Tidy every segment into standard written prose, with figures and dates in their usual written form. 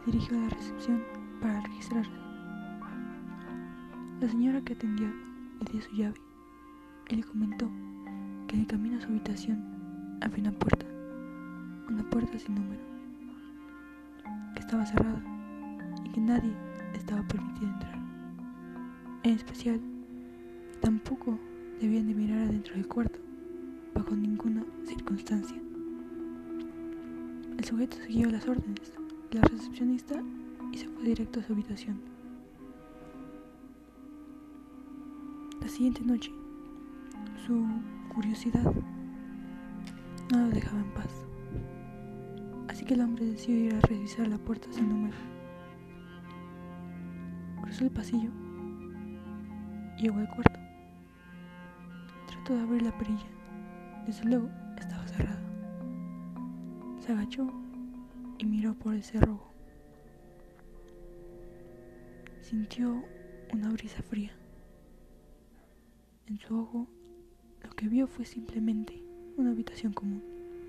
dirigió a la recepción para registrarse. La señora que atendía le dio su llave y le comentó que en el camino a su habitación había una puerta sin número, que estaba cerrada y que nadie le estaba permitido entrar. En especial, tampoco debían de mirar adentro del cuarto, bajo ninguna circunstancia. El sujeto siguió las órdenes de la recepcionista y se fue directo a su habitación. La siguiente noche, su curiosidad no lo dejaba en paz. Así que el hombre decidió ir a revisar la puerta sin número. Cruzó el pasillo y llegó al cuarto. Trató de abrir la perilla. Desde luego estaba cerrada. Se agachó y miró por el cerrojo. Sintió una brisa fría. En su ojo, lo que vio fue simplemente una habitación común,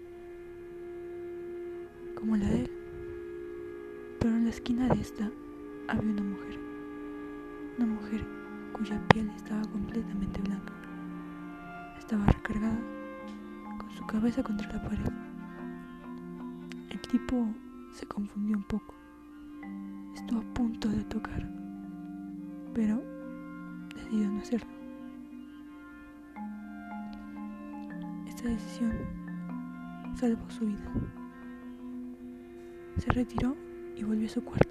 como la de él, pero en la esquina de esta había una mujer cuya piel estaba completamente blanca. Estaba recargada con su cabeza contra la pared. El tipo se confundió un poco. Estuvo a punto de tocar, pero decidió no hacerlo. Esta decisión salvó su vida. Se retiró y volvió a su cuarto.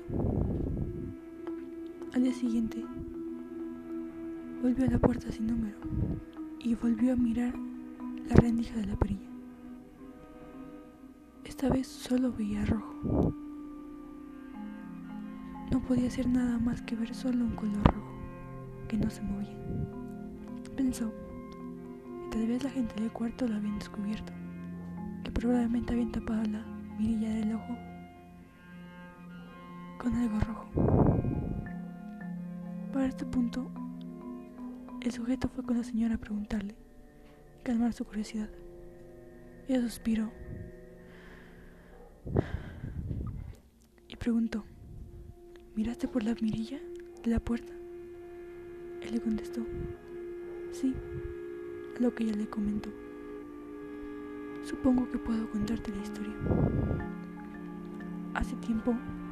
Al día siguiente, volvió a la puerta sin número y volvió a mirar la rendija de la perilla. Esta vez solo veía rojo. No podía hacer nada más que ver solo un color rojo que no se movía. Pensó que tal vez la gente del cuarto lo habían descubierto, que probablemente habían tapado la mirilla del ojo con algo rojo. Para este punto, el sujeto fue con la señora a preguntarle, calmar su curiosidad. Ella suspiró y preguntó: ¿miraste por la mirilla de la puerta? Él le contestó: sí, a lo que ella le comentó. Supongo que puedo contarte la historia. Hace tiempo,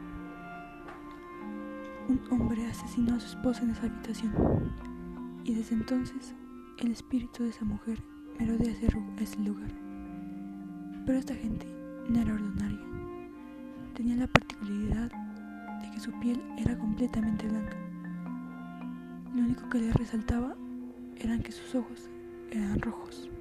un hombre asesinó a su esposa en esa habitación, y desde entonces el espíritu de esa mujer merodea ese lugar. Pero esta gente no era ordinaria. Tenía la particularidad de que su piel era completamente blanca. Lo único que le resaltaba eran que sus ojos eran rojos.